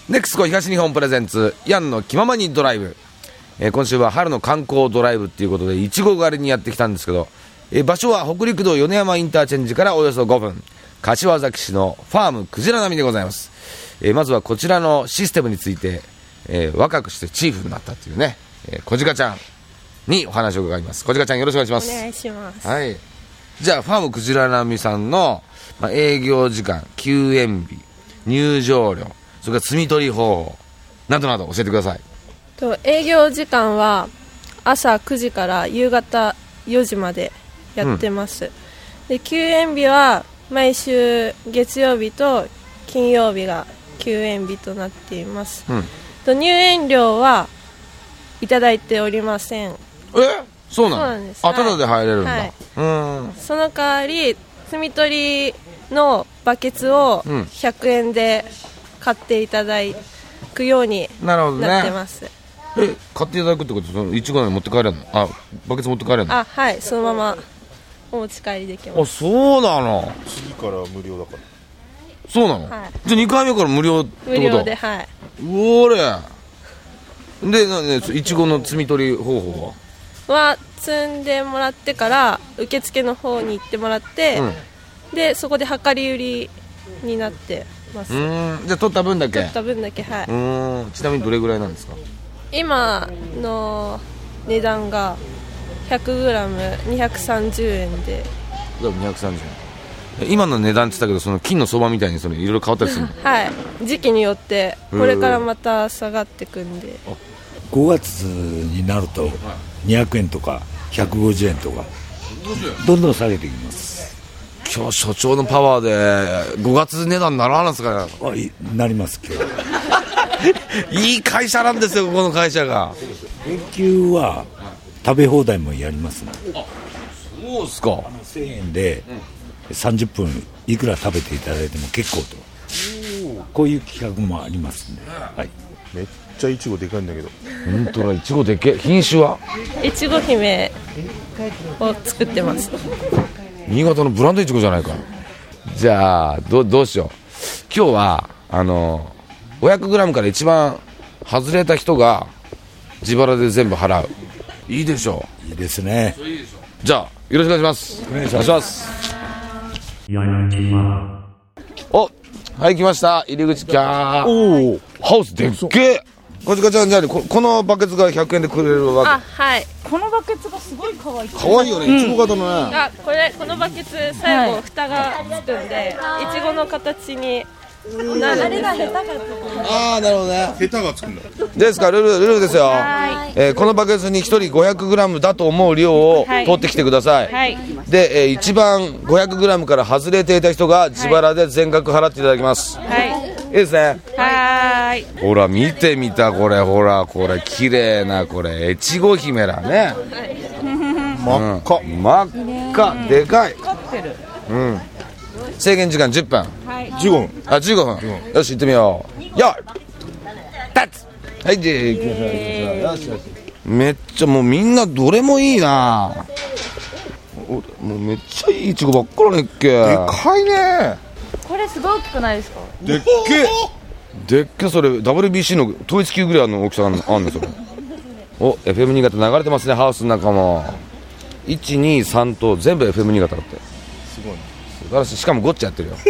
ネクスコ東日本プレゼンツヤンの気ままにドライブ、今週は春の観光ドライブということでいちご狩りにやってきたんですけど、場所は北陸道米山インターチェンジからおよそ5分、柏崎市のファームクジラ並みでございます。まずはこちらのシステムについて、若くしてチーフになったというね、小鹿ちゃんにお話を伺います。小鹿ちゃん、よろしくお願いします。 お願いします。 はい。じゃあファームクジラ並みさんの、営業時間、休園日、入場料、それから摘み取り方法などなど教えてください。 営業時間は朝9時から夕方4時までやってます、で休園日は毎週月曜日と金曜日が休園日となっています、入園料はいただいておりません。 そうなの？ そうなんです。 ただで入れるんだ、 はい、その代わり摘み取りのバケツを100円で買っていただくようになってます。 買っていただくってこと、そのいちごに持って帰れるの？バケツ持って帰れるの？ はい、そのままお持ち帰りできます。 そうなの？ 次から無料だから。 そうなの？ はい、 じゃあ2回目から無料ってこと？ 無料で、はい。 おれで、いちごの摘み取り方法は摘んでもらってから受付の方に行ってもらって、でそこで量り売りになってます。 じゃあ取った分だけ？ 取った分だけ、はい。 ちなみにどれぐらいなんですか？ 今の値段が 100g230 円で。 230円。今の値段って言ったけど、その金の相場みたいにそれいろいろ変わったりするの？ はい、時期によってこれからまた下がってくんで、 5月になると200円とか150円とかどんどん下げていきます。 今日所長のパワーで5月値段にならんですかね？ なります今日いい会社なんですよ、ここの会社が。 連休は食べ放題もやりますね。 そうですか。 1000円で30分いくら食べていただいても結構と、こういう企画もありますね。はい、 めっちゃいちごでかいんだけど。 本当だ、いちごでけ。品種は？ いちご姫を作ってます。 新潟のブランドいちごじゃないか。じゃあどうしよう。今日は500g から一番外れた人が自腹で全部払う。いいでしょう？ いいですね。 じゃあよろしくお願いします。 お願いします。 はい来ました。入り口キャー。ハウスでっけえ。こちかちゃん、じゃあこのバケツが100円でくれるわけ？ はい。 このバケツがすごい可愛い。 可愛いよね、いちご型のね。 このバケツ最後蓋がつくんで、いちごの形になるんですよ。 なるほどね。 ヘタがつくんだ。 ですからルールですよ。このバケツに1人 500g だと思う量を取ってきてください。で、一番 500g から外れていた人が自腹で全額払っていただきます。いいですね。ほら見てみた、これほら、これ綺麗な、これ越後姫だね。真っ赤、真っ赤、でかい。制限時間10分。 15分。 15分。よし行ってみよう。よい立つ。はい、で行きましょう。よしよし。めっちゃもうみんなどれもいいな。もうめっちゃいいイチゴばっかりねっけ。 でかいね。 これすごい大きくないですか？ でっけ。でっけ。それ WBC の統一級ぐらいの大きさあんのそれ。FM 新潟流れてますね、ハウスの中も。1、2、3と全部 FM 新潟だって。 すごい。 素晴らしい。しかもゴッチやってるよ。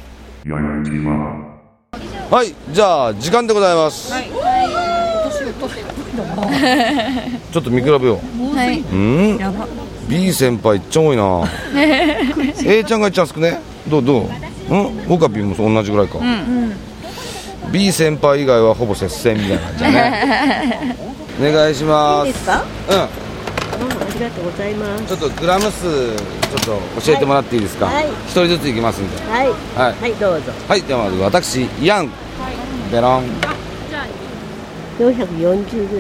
はい、じゃあ時間でございます。ちょっと見比べよう。やば。B 先輩いっちゃ多いな。A ちゃんがいっちゃん少ね。どうオカピも同じぐらいか。B 先輩以外はほぼ接戦みたいな感じだね。お願いします。いいですか？ありがとうございます。ちょっとグラム数ちょっと教えてもらっていいですか？一人ずついきますんで。はいどうぞ。はい、ではまず私ヤンベロン。 440g。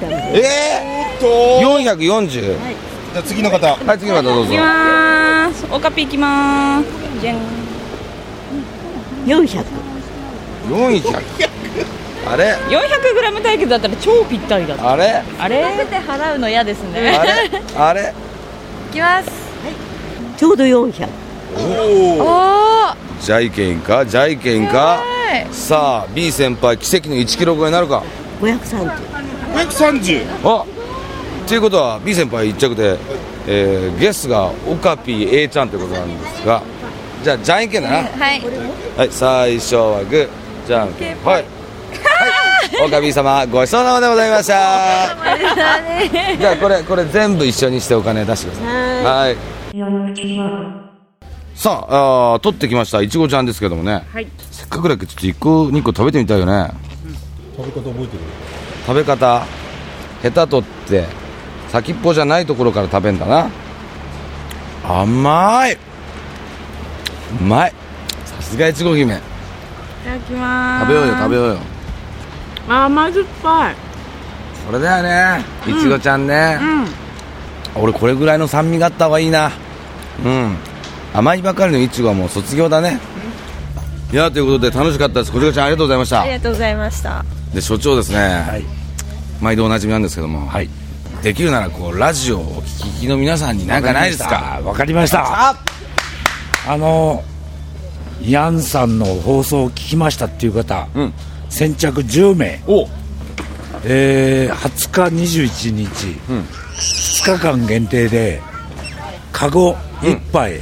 440。 じゃあ次の方。 はい、次の方どうぞ。 いきまーす。オカピいきまーす。じゃん。 400。 あれ 400g 対決だったら超ぴったりだった。 あれあれで払うの嫌ですね。 あれいきます。 ちょうど400。 ジャイケンかさあ B 先輩奇跡の1キロ超えになるか。 530。 あということは B 先輩1着で、ゲスがオカピー A ちゃんということなんですが、じゃあじゃんけんだな。 はいはい、最初はグーじゃんけんはい、はい、オカピー様ごちそうさまでございました。じゃあこれ全部一緒にしてお金出してください。はい、さあ取ってきましたいちごちゃんですけどもね、はい、せっかくだけどちょっと1個2個食べてみたいよね。 食べ方覚えてる？ 食べ方ヘタ取って先っぽじゃないところから食べんだな。甘い、うまい、さすがいちご姫。 いただきまーす。 食べようよ食べようよ。 甘酸っぱい。 これだよねいちごちゃんね、俺これぐらいの酸味があった方がいいな。甘いばかりのいちごはもう卒業だね。いやということで楽しかったです。こじこちゃんありがとうございました。 ありがとうございました。 で所長ですね、はい、毎度おなじみなんですけども、はい、できるならこうラジオをお聞きの皆さんに何かないですか？ わかりました。ヤンさんの放送を聞きましたっていう方、先着10名20日21日、2日間限定でカゴ1杯、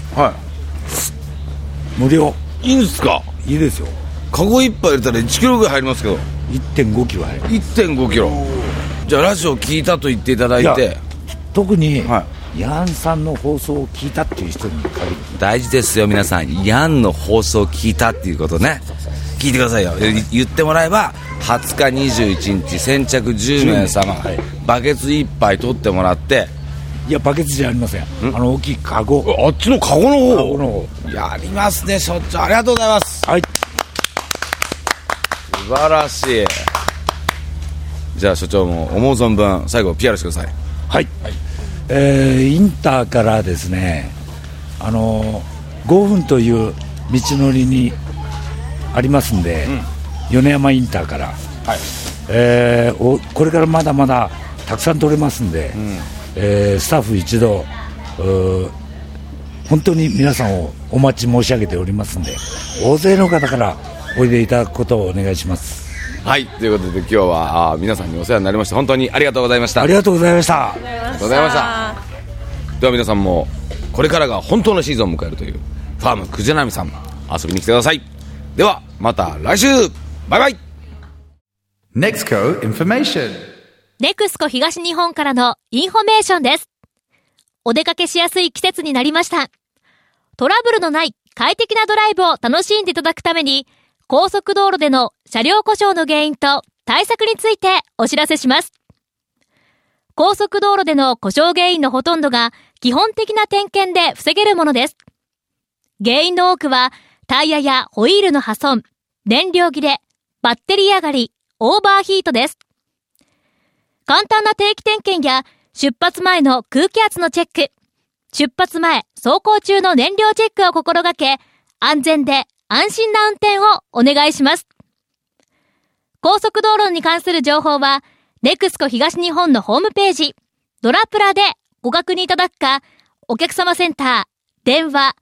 無料。 いいんですか？ いいですよ。 カゴ1杯入れたら1キロぐらい入りますけど。 1.5 キロ入る。 1.5 キロ。じゃあラジオ聞いたと言っていただいて、 特に、ヤンさんの放送を聞いたっていう人に限る。 大事ですよ皆さん。ヤンの放送を聞いたっていうことね。聞いてくださいよ。言ってもらえば20日21日先着10名様、バケツ1杯取ってもらって。 いやバケツじゃありません。大きいカゴ。 あっちのカゴの方やりますね所長。ありがとうございます。はい、素晴らしい。じゃあ所長も思う存分最後 PR してください。 はい、インターからですね5分という道のりにありますんで、米山インターから、これからまだまだたくさん取れますんで、スタッフ一同本当に皆さんをお待ち申し上げておりますんで、大勢の方からおいでいただくことをお願いします。 はい、ということで今日は皆さんにお世話になりまして本当にありがとうございました。 ありがとうございました。 ありがとうございました。では皆さんもこれからが本当のシーズンを迎えるというファームくじなみさん遊びに来てください。ではまた来週、バイバイ。 NEXCO Information。 NEXCO 東日本からのインフォメーションです。お出かけしやすい季節になりました。トラブルのない快適なドライブを楽しんでいただくために、高速道路での車両故障の原因と対策についてお知らせします。高速道路での故障原因のほとんどが基本的な点検で防げるものです。原因の多くはタイヤやホイールの破損、燃料切れ、バッテリー上がり、オーバーヒートです。簡単な定期点検や出発前の空気圧のチェック、出発前、走行中の燃料チェックを心がけ、安全で安心な運転をお願いします。高速道路に関する情報は、NEXCO 東日本のホームページ、ドラプラでご確認いただくか、お客様センター、電話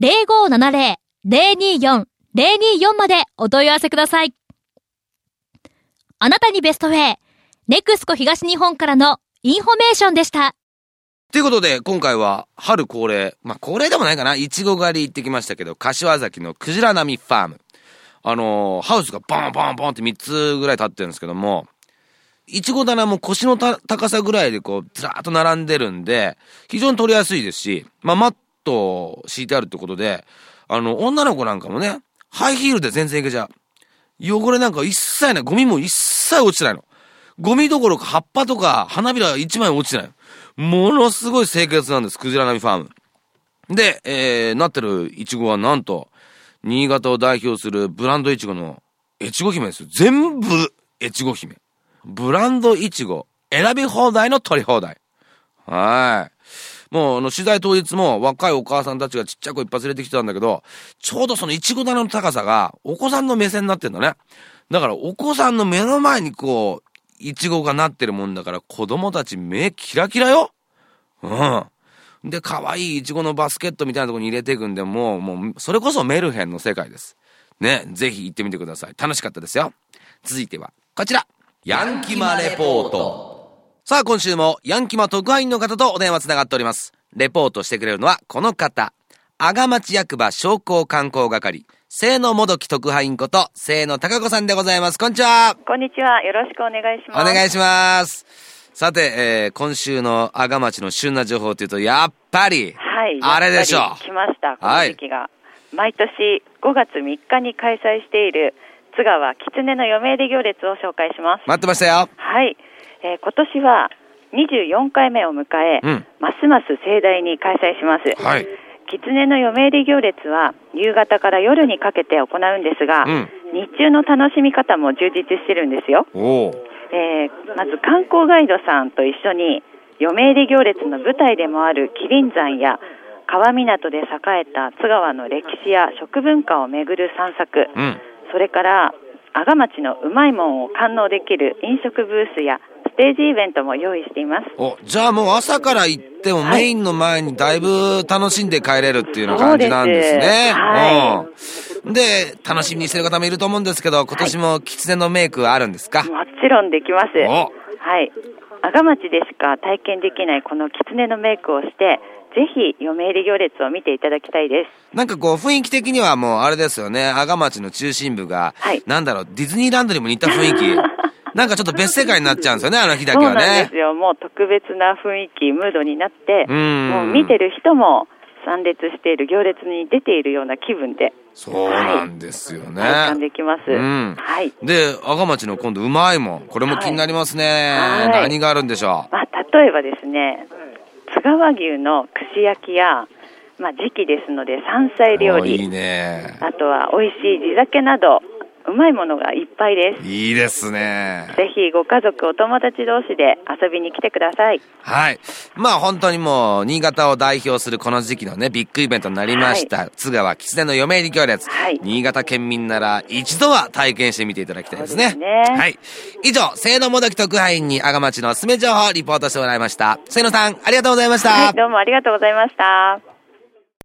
0570-024-024 までお問い合わせください。あなたにベストウェイ、NEXCO 東日本からのインフォメーションでした。 ということで今回は春恒例、恒例でもないかな、いちご狩り行ってきましたけど、柏崎のくじらなみファーム、ハウスがボンボンボンって3つぐらい立ってるんですけども、いちご棚も腰の高さぐらいでこうずらーっと並んでるんで非常に取りやすいですし、マットを敷いてあるってことで、女の子なんかもね、ハイヒールで全然いけちゃう。汚れなんか一切ない、ゴミも一切落ちてないの。ゴミどころか葉っぱとか花びら1枚落ちてない。ものすごい清潔なんです、くじらなみファームで、なってるいちごはなんと新潟を代表するブランドいちごの越後姫ですよ。全部越後姫、ブランドいちご選び放題の取り放題。はい、もう取材当日も若いお母さんたちがちっちゃい子一発連れてきてたんだけど、ちょうどそのいちご棚の高さがお子さんの目線になってんだね。だからお子さんの目の前にこういちごがなってるもんだから、子供たち目キラキラよ。で、可愛いいちごのバスケットみたいなところに入れていくんで、もうそれこそメルヘンの世界です。 ね、ぜひ行ってみてください。楽しかったですよ。続いてはこちら、ヤンキマレポート。さあ、今週もヤンキマ特派員の方とお電話つながっております。レポートしてくれるのはこの方、阿賀町役場商工観光係清野もどき特派員こと清野貴子さんでございます。こんにちは。 こんにちは。よろしくお願いします。 お願いします。さて、今週の阿賀町の旬な情報というと、やっぱり、はい、あれでしょう。 来ました、この時期が。はい、毎年5月3日に開催している津川狐の嫁入り行列を紹介します。 待ってましたよ。 はい。今年は24回目を迎え、ますます盛大に開催します。はい。狐の嫁入り行列は夕方から夜にかけて行うんですが、日中の楽しみ方も充実してるんですよ。まず観光ガイドさんと一緒に嫁入り行列の舞台でもある麒麟山や川港で栄えた津川の歴史や食文化を巡る散策、それから阿賀町のうまいもんを堪能できる飲食ブースやステージイベントも用意しています。 じゃあもう朝から行ってもメインの前にだいぶ楽しんで帰れるっていうような感じなんですね。で、楽しみにしてる方もいると思うんですけど、今年も狐のメイクはあるんですか？ もちろんできます。はい。阿賀町でしか体験できないこの狐のメイクをして、ぜひ嫁入り行列を見ていただきたいです。 なんかこう雰囲気的にはもうあれですよね、阿賀町の中心部が、なんだろう、ディズニーランドにも似た雰囲気なんかちょっと別世界になっちゃうんですよね、あの日だけはね。 そうなんですよ。もう特別な雰囲気、ムードになって、もう見てる人も参列している行列に出ているような気分で。 そうなんですよね。 体感できます。 はい。で、阿賀町の今度うまいもん、これも気になりますね。何があるんでしょう。 例えばですね、津川牛の串焼きや、時期ですので山菜料理、 いいね。 あとは美味しい地酒などうまいものがいっぱいです。 いいですね。 ぜひご家族お友達同士で遊びに来てください。 はい。本当にもう新潟を代表するこの時期のねビッグイベントになりました、津川狐の嫁入り行列、新潟県民なら一度は体験してみていただきたいですね。 そうですね。 はい。以上、清野もどき特派員に阿賀町のおすすめ情報をリポートしてもらいました。清野さん、ありがとうございました。 はい、どうもありがとうございました。